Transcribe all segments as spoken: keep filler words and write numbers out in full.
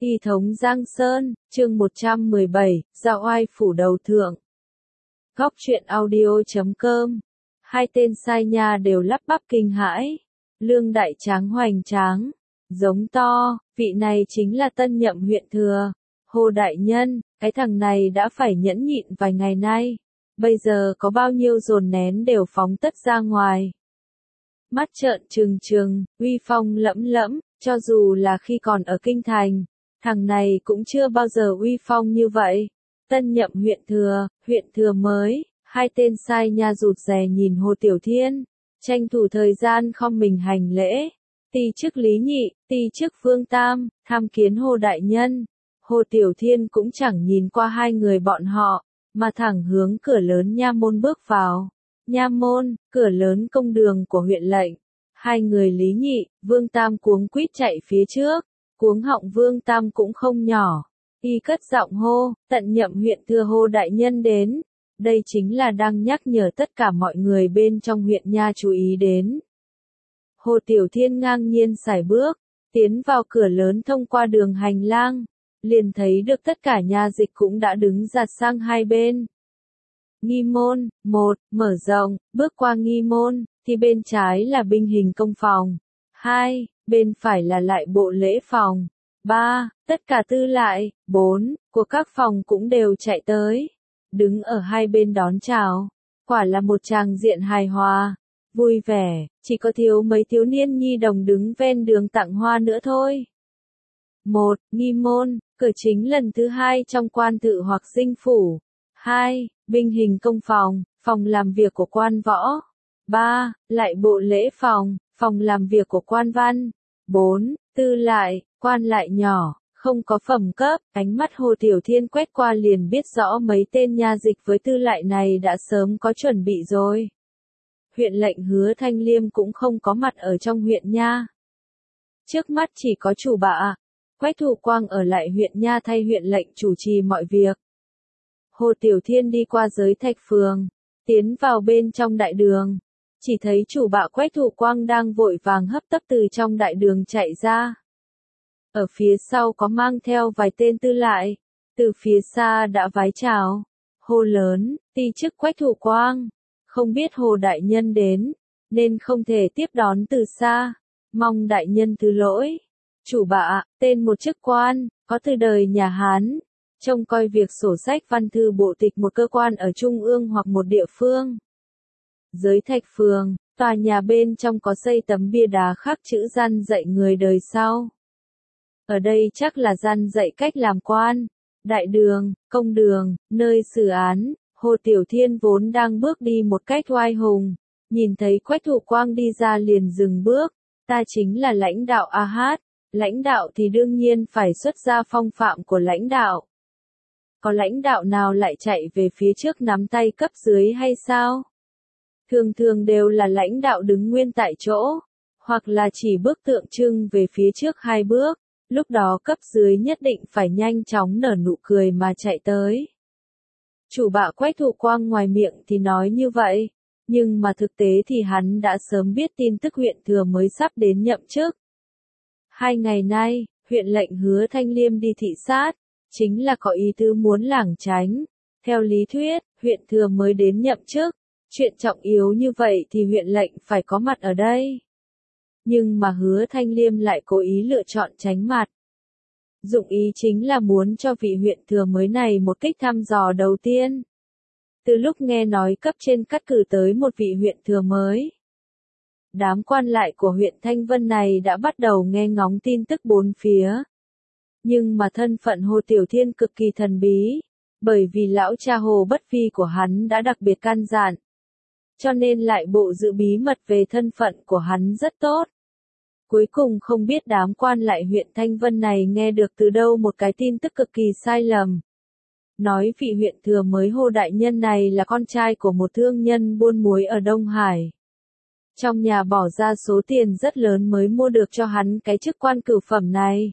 Y thống Giang Sơn, chương một trăm mười bảy, Dạo oai phủ đầu thượng. Góc truyện audio chấm com. Hai tên sai nha đều lắp bắp kinh hãi. Lương đại tráng hoành tráng, giống to, vị này chính là tân nhậm huyện thừa. Hồ đại nhân, cái thằng này đã phải nhẫn nhịn vài ngày nay. Bây giờ có bao nhiêu dồn nén đều phóng tất ra ngoài. Mắt trợn trừng trừng, uy phong lẫm lẫm, cho dù là khi còn ở kinh thành. Thằng này cũng chưa bao giờ uy phong như vậy. Tân nhậm huyện thừa, huyện thừa mới, hai tên sai nha rụt rè nhìn Hồ Tiểu Thiên, tranh thủ thời gian khom mình hành lễ. Ti chức Lý Nhị, ti chức Vương Tam, tham kiến Hồ đại nhân. Hồ Tiểu Thiên cũng chẳng nhìn qua hai người bọn họ, mà thẳng hướng cửa lớn nha môn bước vào. Nha môn, cửa lớn công đường của huyện lệnh. Hai người Lý Nhị, Vương Tam cuống quýt chạy phía trước. Cuống họng Vương Tam cũng không nhỏ. Y cất giọng hô, tận nhậm huyện thừa Hồ đại nhân đến. Đây chính là đang nhắc nhở tất cả mọi người bên trong huyện nha chú ý đến. Hồ Tiểu Thiên ngang nhiên sải bước, tiến vào cửa lớn thông qua đường hành lang. Liền thấy được tất cả nha dịch cũng đã đứng giạt sang hai bên. Nghi môn, một, mở rộng, bước qua nghi môn, thì bên trái là binh hình công phòng. Hai, bên phải là lại bộ lễ phòng. Ba, tất cả tư lại, bốn, của các phòng cũng đều chạy tới. Đứng ở hai bên đón chào. Quả là một tràng diện hài hòa, vui vẻ, chỉ có thiếu mấy thiếu niên nhi đồng đứng ven đường tặng hoa nữa thôi. Một, nghi môn, cửa chính lần thứ hai trong quan tự hoặc dinh phủ. Hai, binh hình công phòng, phòng làm việc của quan võ. Ba, lại bộ lễ phòng, phòng làm việc của quan văn. Bốn, tư lại, quan lại nhỏ, không có phẩm cấp. Ánh mắt Hồ Tiểu Thiên quét qua liền biết rõ mấy tên nha dịch với tư lại này đã sớm có chuẩn bị rồi. Huyện lệnh Hứa Thanh Liêm cũng không có mặt ở trong huyện nha. Trước mắt chỉ có chủ bạ, Quách Thụ Quang ở lại huyện nha thay huyện lệnh chủ trì mọi việc. Hồ Tiểu Thiên đi qua giới thạch phường, tiến vào bên trong đại đường. Chỉ thấy chủ bạ Quách Thụ Quang đang vội vàng hấp tấp từ trong đại đường chạy ra. Ở phía sau có mang theo vài tên tư lại, từ phía xa đã vái chào. Hô lớn, ti chức Quách Thụ Quang, không biết Hồ đại nhân đến, nên không thể tiếp đón từ xa, mong đại nhân thứ lỗi. Chủ bạ, tên một chức quan, có từ đời nhà Hán, trông coi việc sổ sách văn thư bộ tịch một cơ quan ở trung ương hoặc một địa phương. Giới thạch phường, tòa nhà bên trong có xây tấm bia đá khắc chữ gian dạy người đời sau. Ở đây chắc là gian dạy cách làm quan. Đại đường, công đường, nơi xử án. Hồ Tiểu Thiên vốn đang bước đi một cách oai hùng, nhìn thấy Quách Thụ Quang đi ra liền dừng bước. Ta chính là lãnh đạo A Hát, lãnh đạo thì đương nhiên phải xuất ra phong phạm của lãnh đạo. Có lãnh đạo nào lại chạy về phía trước nắm tay cấp dưới hay sao? Thường thường đều là lãnh đạo đứng nguyên tại chỗ, hoặc là chỉ bước tượng trưng về phía trước hai bước, lúc đó cấp dưới nhất định phải nhanh chóng nở nụ cười mà chạy tới. Chủ bạ Quách Thụ Quang ngoài miệng thì nói như vậy, nhưng mà thực tế thì hắn đã sớm biết tin tức huyện thừa mới sắp đến nhậm chức. Hai ngày nay, huyện lệnh Hứa Thanh Liêm đi thị sát, chính là có ý tứ muốn lảng tránh. Theo lý thuyết, huyện thừa mới đến nhậm chức, chuyện trọng yếu như vậy thì huyện lệnh phải có mặt ở đây. Nhưng mà Hứa Thanh Liêm lại cố ý lựa chọn tránh mặt. Dụng ý chính là muốn cho vị huyện thừa mới này một kích thăm dò đầu tiên. Từ lúc nghe nói cấp trên cắt cử tới một vị huyện thừa mới, đám quan lại của huyện Thanh Vân này đã bắt đầu nghe ngóng tin tức bốn phía. Nhưng mà thân phận Hồ Tiểu Thiên cực kỳ thần bí, bởi vì lão cha Hồ Bất Phi của hắn đã đặc biệt căn dặn. Cho nên lại bộ giữ bí mật về thân phận của hắn rất tốt. Cuối cùng không biết đám quan lại huyện Thanh Vân này nghe được từ đâu một cái tin tức cực kỳ sai lầm. Nói vị huyện thừa mới Hồ đại nhân này là con trai của một thương nhân buôn muối ở Đông Hải. Trong nhà bỏ ra số tiền rất lớn mới mua được cho hắn cái chức quan cửu phẩm này.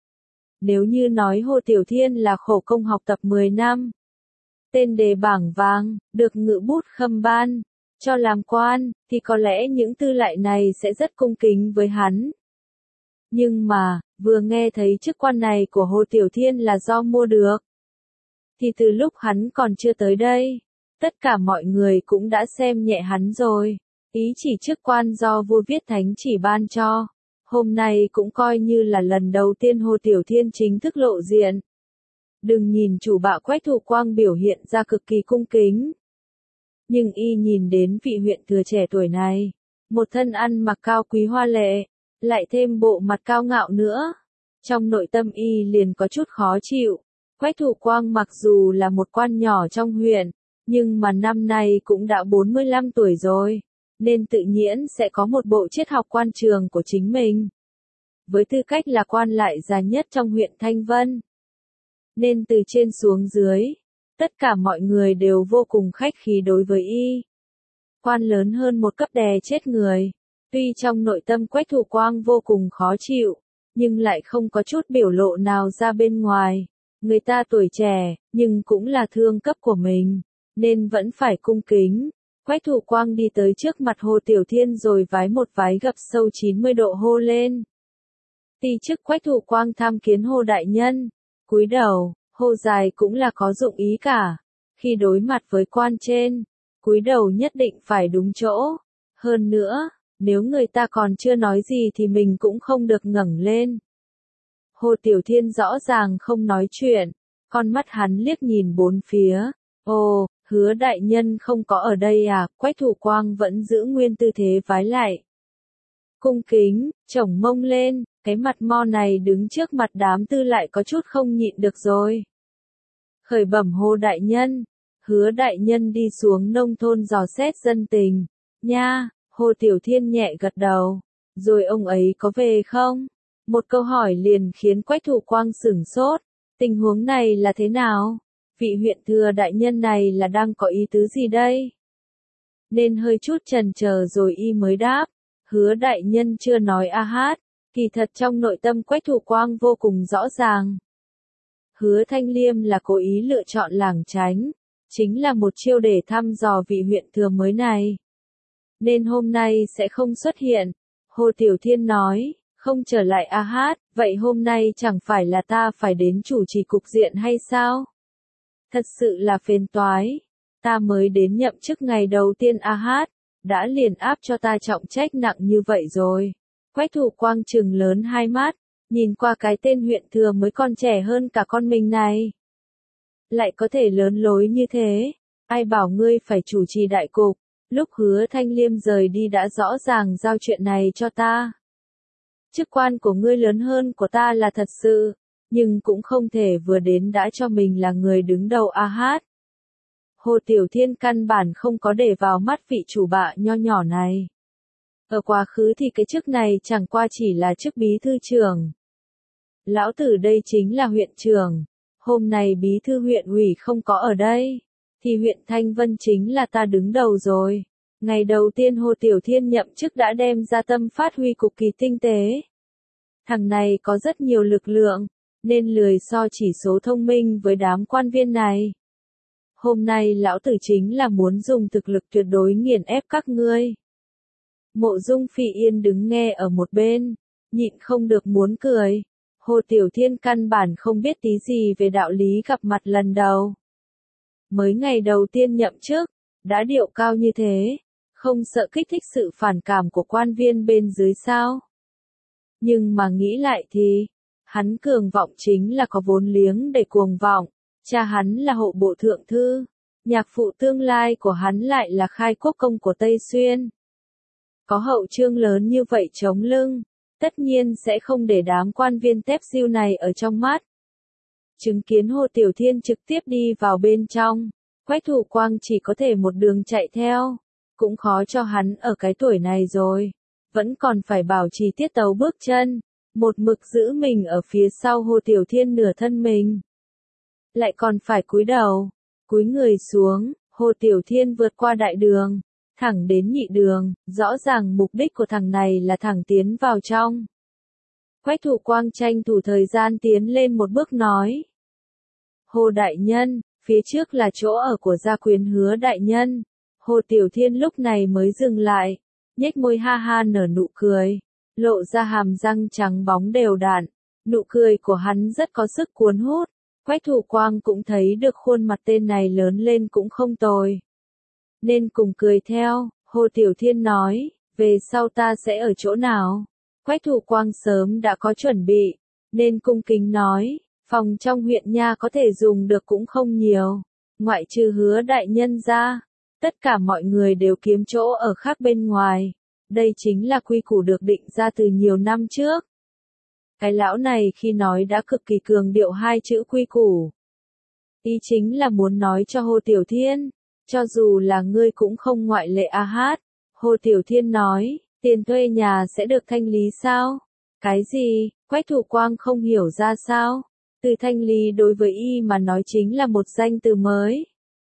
Nếu như nói Hồ Tiểu Thiên là khổ công học tập mười năm, tên đề bảng vàng, được ngự bút khâm ban, cho làm quan, thì có lẽ những tư lại này sẽ rất cung kính với hắn. Nhưng mà, vừa nghe thấy chức quan này của Hồ Tiểu Thiên là do mua được. Thì từ lúc hắn còn chưa tới đây, tất cả mọi người cũng đã xem nhẹ hắn rồi. Ý chỉ chức quan do vua viết thánh chỉ ban cho. Hôm nay cũng coi như là lần đầu tiên Hồ Tiểu Thiên chính thức lộ diện. Đừng nhìn chủ bạ Quách Thụ Quang biểu hiện ra cực kỳ cung kính. Nhưng y nhìn đến vị huyện thừa trẻ tuổi này, một thân ăn mặc cao quý hoa lệ, lại thêm bộ mặt cao ngạo nữa. Trong nội tâm y liền có chút khó chịu. Quách Thụ Quang mặc dù là một quan nhỏ trong huyện, nhưng mà năm nay cũng đã bốn mươi lăm tuổi rồi, nên tự nhiên sẽ có một bộ triết học quan trường của chính mình. Với tư cách là quan lại già nhất trong huyện Thanh Vân, nên từ trên xuống dưới, tất cả mọi người đều vô cùng khách khí đối với y. Quan lớn hơn một cấp đè chết người. Tuy trong nội tâm Quách Thụ Quang vô cùng khó chịu, nhưng lại không có chút biểu lộ nào ra bên ngoài. Người ta tuổi trẻ, nhưng cũng là thương cấp của mình, nên vẫn phải cung kính. Quách Thụ Quang đi tới trước mặt Hồ Tiểu Thiên rồi vái một vái gập sâu chín mươi độ hô lên. Ti chức Quách Thụ Quang tham kiến Hồ đại nhân. Cúi đầu, hô dài cũng là có dụng ý cả. Khi đối mặt với quan trên, cúi đầu nhất định phải đúng chỗ. Hơn nữa, nếu người ta còn chưa nói gì thì mình cũng không được ngẩng lên. Hồ Tiểu Thiên rõ ràng không nói chuyện, con mắt hắn liếc nhìn bốn phía. Ồ, Hứa đại nhân không có ở đây à? Quách Thụ Quang vẫn giữ nguyên tư thế vái lại. Cung kính, chổng mông lên, cái mặt mo này đứng trước mặt đám tư lại có chút không nhịn được rồi. Khởi bẩm Hồ đại nhân, Hứa đại nhân đi xuống nông thôn dò xét dân tình. Nha, Hồ Tiểu Thiên nhẹ gật đầu. Rồi ông ấy có về không? Một câu hỏi liền khiến Quách Thụ Quang sửng sốt. Tình huống này là thế nào? Vị huyện thừa đại nhân này là đang có ý tứ gì đây? Nên hơi chút chần chờ rồi y mới đáp. Hứa đại nhân chưa nói a hát. Kỳ thật trong nội tâm Quách Thụ Quang vô cùng rõ ràng. Hứa Thanh Liêm là cố ý lựa chọn lảng tránh. Chính là một chiêu để thăm dò vị huyện thừa mới này. Nên hôm nay sẽ không xuất hiện. Hồ Tiểu Thiên nói. Không trở lại a hát, vậy hôm nay chẳng phải là ta phải đến chủ trì cục diện hay sao? Thật sự là phiền toái. Ta mới đến nhậm chức ngày đầu tiên a hát, đã liền áp cho ta trọng trách nặng như vậy rồi. Quách Thụ Quang trừng lớn hai mắt, nhìn qua cái tên huyện thừa mới còn trẻ hơn cả con mình này. Lại có thể lớn lối như thế, ai bảo ngươi phải chủ trì đại cục, lúc Hứa Thanh Liêm rời đi đã rõ ràng giao chuyện này cho ta. Chức quan của ngươi lớn hơn của ta là thật sự, nhưng cũng không thể vừa đến đã cho mình là người đứng đầu a hát. Hồ Tiểu Thiên căn bản không có để vào mắt vị chủ bạ nho nhỏ này. Ở quá khứ thì cái chức này chẳng qua chỉ là chức bí thư trưởng. Lão tử đây chính là huyện trưởng. Hôm nay bí thư huyện ủy không có ở đây, thì huyện Thanh Vân chính là ta đứng đầu rồi. Ngày đầu tiên Hồ Tiểu Thiên nhậm chức đã đem ra tâm phát huy cực kỳ tinh tế. Thằng này có rất nhiều lực lượng, nên lười so chỉ số thông minh với đám quan viên này. Hôm nay lão tử chính là muốn dùng thực lực tuyệt đối nghiền ép các ngươi. Mộ Dung Phi Yên đứng nghe ở một bên, nhịn không được muốn cười. Hồ Tiểu Thiên căn bản không biết tí gì về đạo lý gặp mặt lần đầu. Mới ngày đầu tiên nhậm chức, đã điệu cao như thế, không sợ kích thích sự phản cảm của quan viên bên dưới sao? Nhưng mà nghĩ lại thì, hắn cường vọng chính là có vốn liếng để cuồng vọng, cha hắn là hộ bộ thượng thư, nhạc phụ tương lai của hắn lại là khai quốc công của Tây Xuyên. Có hậu trương lớn như vậy chống lưng, tất nhiên sẽ không để đám quan viên tép diêu này ở trong mắt. Chứng kiến Hồ Tiểu Thiên trực tiếp đi vào bên trong, Quách Thụ Quang chỉ có thể một đường chạy theo, cũng khó cho hắn ở cái tuổi này rồi, vẫn còn phải bảo trì tiết tấu bước chân, một mực giữ mình ở phía sau Hồ Tiểu Thiên nửa thân mình. Lại còn phải cúi đầu, cúi người xuống, Hồ Tiểu Thiên vượt qua đại đường, thẳng đến nhị đường, rõ ràng mục đích của thằng này là thẳng tiến vào trong. Quách Thụ Quang tranh thủ thời gian tiến lên một bước nói. Hồ đại nhân, phía trước là chỗ ở của gia quyến Hứa đại nhân. Hồ Tiểu Thiên lúc này mới dừng lại, nhếch môi ha ha nở nụ cười, lộ ra hàm răng trắng bóng đều đặn, Nụ cười của hắn rất có sức cuốn hút. Quách Thủ Quang cũng thấy được khuôn mặt tên này lớn lên cũng không tồi. Nên cùng cười theo, Hồ Tiểu Thiên nói, về sau ta sẽ ở chỗ nào? Quách Thủ Quang sớm đã có chuẩn bị, nên cung kính nói, phòng trong huyện nha có thể dùng được cũng không nhiều. Ngoại trừ Hứa đại nhân ra, tất cả mọi người đều kiếm chỗ ở khác bên ngoài. Đây chính là quy củ được định ra từ nhiều năm trước. Cái lão này khi nói đã cực kỳ cường điệu hai chữ quy củ. Ý chính là muốn nói cho Hồ Tiểu Thiên, cho dù là ngươi cũng không ngoại lệ a hát. Hồ Tiểu Thiên nói, tiền thuê nhà sẽ được thanh lý sao? Cái gì? Quách Thủ Quang không hiểu ra sao? Từ thanh lý đối với y mà nói chính là một danh từ mới.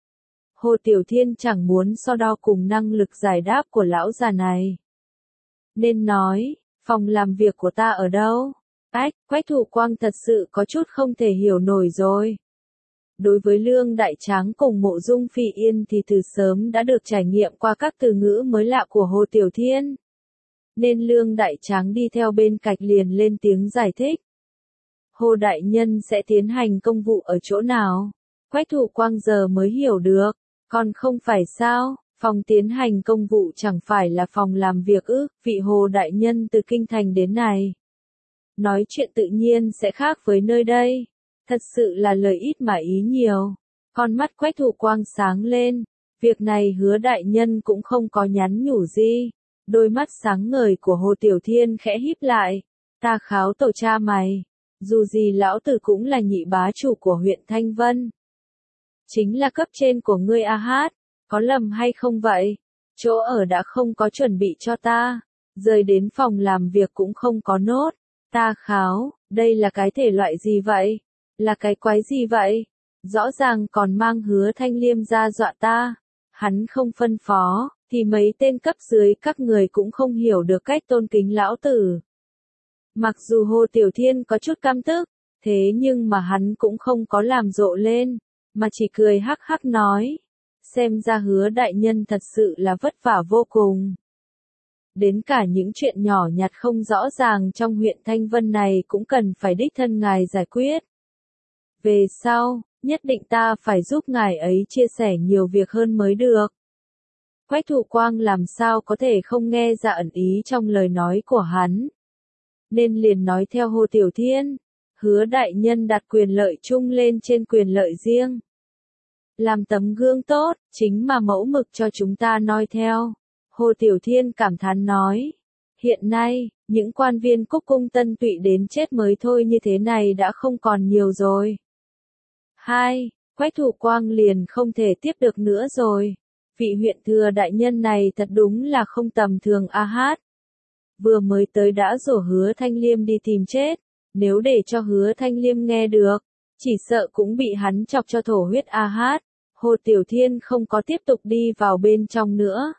Hồ Tiểu Thiên chẳng muốn so đo cùng năng lực giải đáp của lão già này. Nên nói, phòng làm việc của ta ở đâu? Ách, Quách Thủ Quang thật sự có chút không thể hiểu nổi rồi. Đối với Lương Đại Tráng cùng Mộ Dung Phi Yên thì từ sớm đã được trải nghiệm qua các từ ngữ mới lạ của Hồ Tiểu Thiên. Nên Lương Đại Tráng đi theo bên cạnh liền lên tiếng giải thích. Hồ Đại Nhân sẽ tiến hành công vụ ở chỗ nào? Quách Thủ Quang giờ mới hiểu được, còn không phải sao, phòng tiến hành công vụ chẳng phải là phòng làm việc ư, vị Hồ Đại Nhân từ kinh thành đến này. Nói chuyện tự nhiên sẽ khác với nơi đây. Thật sự là lời ít mà ý nhiều. Con mắt Quách Thủ Quang sáng lên. Việc này Hứa đại nhân cũng không có nhắn nhủ gì. Đôi mắt sáng ngời của Hồ Tiểu Thiên khẽ híp lại. Ta kháo tổ cha mày. Dù gì lão tử cũng là nhị bá chủ của huyện Thanh Vân. Chính là cấp trên của ngươi a hát. Có lầm hay không vậy? Chỗ ở đã không có chuẩn bị cho ta. Rời đến phòng làm việc cũng không có nốt. Ta kháo, đây là cái thể loại gì vậy? Là cái quái gì vậy? Rõ ràng còn mang Hứa Thanh Liêm ra dọa ta. Hắn không phân phó, thì mấy tên cấp dưới các người cũng không hiểu được cách tôn kính lão tử. Mặc dù Hồ Tiểu Thiên có chút căm tức, thế nhưng mà hắn cũng không có làm rộ lên, mà chỉ cười hắc hắc nói. Xem ra Hứa đại nhân thật sự là vất vả vô cùng. Đến cả những chuyện nhỏ nhặt không rõ ràng trong huyện Thanh Vân này cũng cần phải đích thân ngài giải quyết. Về sau, nhất định ta phải giúp ngài ấy chia sẻ nhiều việc hơn mới được. Quách Thủ Quang làm sao có thể không nghe ra ẩn ý trong lời nói của hắn. Nên liền nói theo Hồ Tiểu Thiên, Hứa đại nhân đặt quyền lợi chung lên trên quyền lợi riêng. Làm tấm gương tốt, chính mà mẫu mực cho chúng ta noi theo. Hồ Tiểu Thiên cảm thán nói, hiện nay, những quan viên cúc cung tân tụy đến chết mới thôi như thế này đã không còn nhiều rồi. Hai, Quách Thủ Quang liền không thể tiếp được nữa rồi. Vị huyện thừa đại nhân này thật đúng là không tầm thường a hát. Vừa mới tới đã rủ Hứa Thanh Liêm đi tìm chết, nếu để cho Hứa Thanh Liêm nghe được, chỉ sợ cũng bị hắn chọc cho thổ huyết a hát. Hồ Tiểu Thiên không có tiếp tục đi vào bên trong nữa.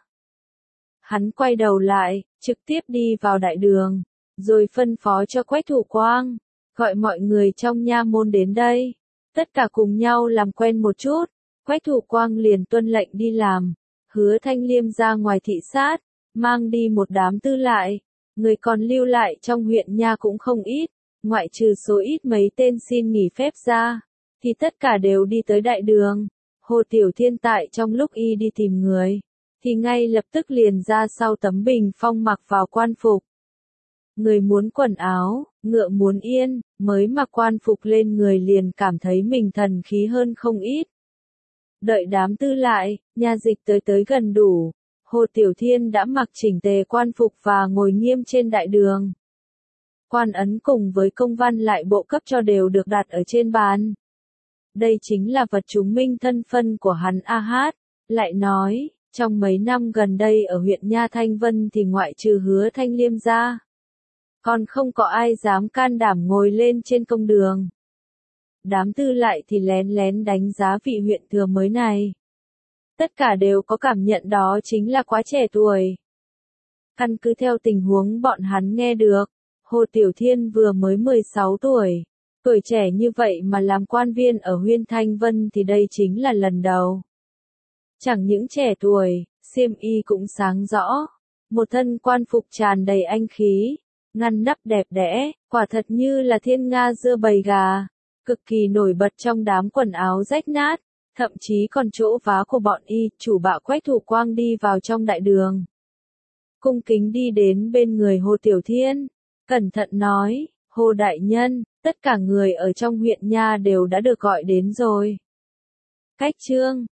Hắn quay đầu lại, trực tiếp đi vào đại đường, rồi phân phó cho Quách Thủ Quang, gọi mọi người trong nha môn đến đây, tất cả cùng nhau làm quen một chút. Quách Thủ Quang liền tuân lệnh đi làm, Hứa Thanh Liêm ra ngoài thị sát, mang đi một đám tư lại, người còn lưu lại trong huyện nha cũng không ít, ngoại trừ số ít mấy tên xin nghỉ phép ra, thì tất cả đều đi tới đại đường. Hồ Tiểu Thiên tại trong lúc y đi tìm người, thì ngay lập tức liền ra sau tấm bình phong mặc vào quan phục. Người muốn quần áo, ngựa muốn yên, mới mặc quan phục lên người liền cảm thấy mình thần khí hơn không ít. Đợi đám tư lại, nha dịch tới tới gần đủ, Hồ Tiểu Thiên đã mặc chỉnh tề quan phục và ngồi nghiêm trên đại đường. Quan ấn cùng với công văn lại bộ cấp cho đều được đặt ở trên bàn. Đây chính là vật chứng minh thân phân của hắn a hát, lại nói. Trong mấy năm gần đây ở huyện Nha Thanh Vân thì ngoại trừ Hứa Thanh Liêm ra, còn không có ai dám can đảm ngồi lên trên công đường. Đám tư lại thì lén lén đánh giá vị huyện thừa mới này. Tất cả đều có cảm nhận đó chính là quá trẻ tuổi. Căn cứ theo tình huống bọn hắn nghe được, Hồ Tiểu Thiên vừa mới mười sáu tuổi, tuổi trẻ như vậy mà làm quan viên ở huyện Thanh Vân thì đây chính là lần đầu. Chẳng những trẻ tuổi, xiêm y cũng sáng rõ, một thân quan phục tràn đầy anh khí, ngăn nắp đẹp đẽ, quả thật như là thiên nga dưa bầy gà, cực kỳ nổi bật trong đám quần áo rách nát, thậm chí còn chỗ vá của bọn y, chủ bạ Quách Thủ Quang đi vào trong đại đường. Cung kính đi đến bên người Hồ Tiểu Thiên, cẩn thận nói, Hồ Đại Nhân, tất cả người ở trong huyện nha đều đã được gọi đến rồi. Cách chương